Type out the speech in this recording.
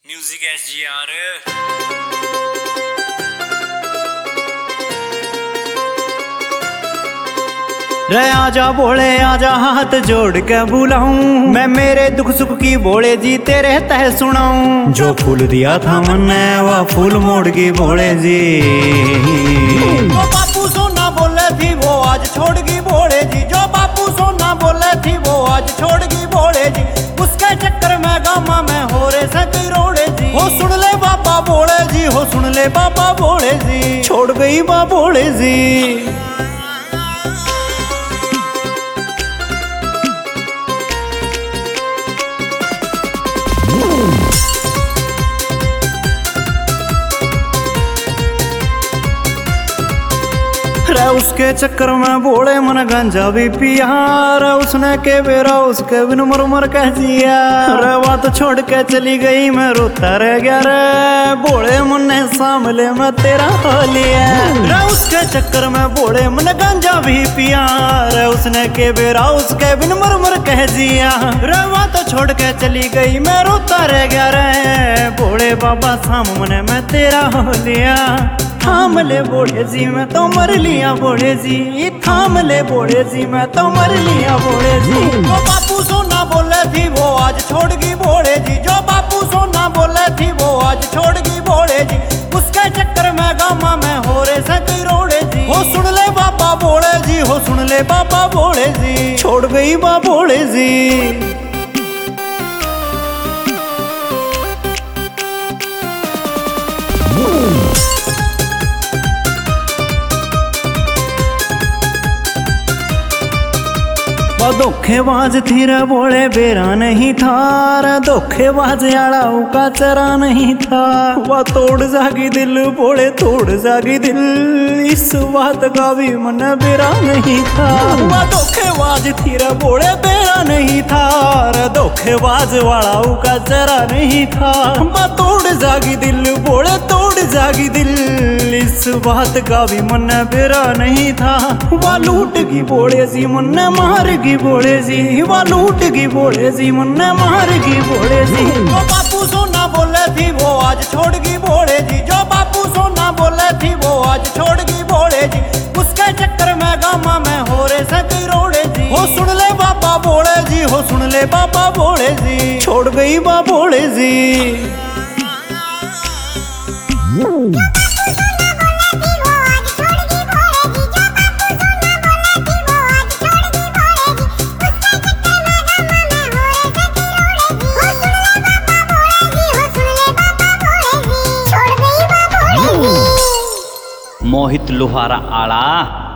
Music SGR। रे आजा बोले आजा हाथ जोड़ के बुलाऊं, मैं मेरे दुख सुख की बोले जी तेरे तह सुनाऊं। जो फूल दिया था मैंने वह फूल मोड़ की बोले जी। जो बापू सोना बोले थी वो आज छोड़ की बोले जी। जो बापू सोना बोले थी वो आज छोड़ की बोले जी। उसके चक्कर में गामा में हो रे सकी रोड़े जी। हो सुन ले बाबा बोले जी, हो सुन ले बाबा बोले जी। छोड़ गई बा बोले जी। रे उसके चक्कर में बोले मन गंजा भी पिया। रे उसने के बेरा उसके बिन मर मर कह जिया। रे बात छोड़ के चली गई मैं रोता रह गया। रे बोले मन ने सामले में तेरा हो लिया। रे उसके चक्कर में बोले मन गंजा भी पिया। रे उसने के बेरा उसके बिन मर मर कह जिया। रे बात छोड़ के चली गई मैं रोता रह गया। रे बोले बाबा सामने में तेरा हो लिया। थाम ले बोले जी मैं तो मर लिया बोले जी। थाम ले बोले जी मैं तो मर लिया बोले जी। जो बापू सोना बोले थी वो आज छोड़ गई बोले जी। जो बापू सोना बोले थी वो आज छोड़ गई बोले जी। उसके चक्कर में गामा में हो रे सकी रोड़े जी। हो सुन ले बाबा बोले जी, हो सुन ले बाबा बोले जी। छोड़ गई बा बोले जी। धोखेबाज थी रे बोले बेरा नहीं था। रे धोखेबाज आड़ा का चरा नहीं था। वह तोड़ जागी दिल बोले तोड़ जागी दिल। इस बात का भी मन बेरा नहीं था। वह धोखेबाज थी रे बोले बेरा नहीं था। रे धोखेबाज वाला का चरा नहीं था। वह तोड़ जागी दिल बोले तोड़ जागी दिल। इस बात का भी मन बेरा नहीं था। वह लूट की बोले जी मन मार की बोले जी। वह लूट की बोले जी मन मार की बोले जी। जो बापू सोना बोले थी वो आज छोड़ की बोले जी। जो बापू सोना बोले थी वो आज छोड़ की बोले जी। उसके चक्कर में गामा में हो रे सकी रोड़े जी। हो सुन ले बाबा बोले जी, हो सुन ले बाबा बोले जी। छोड़ गई बा बोले जी। मोहित लोहारा आड़ा।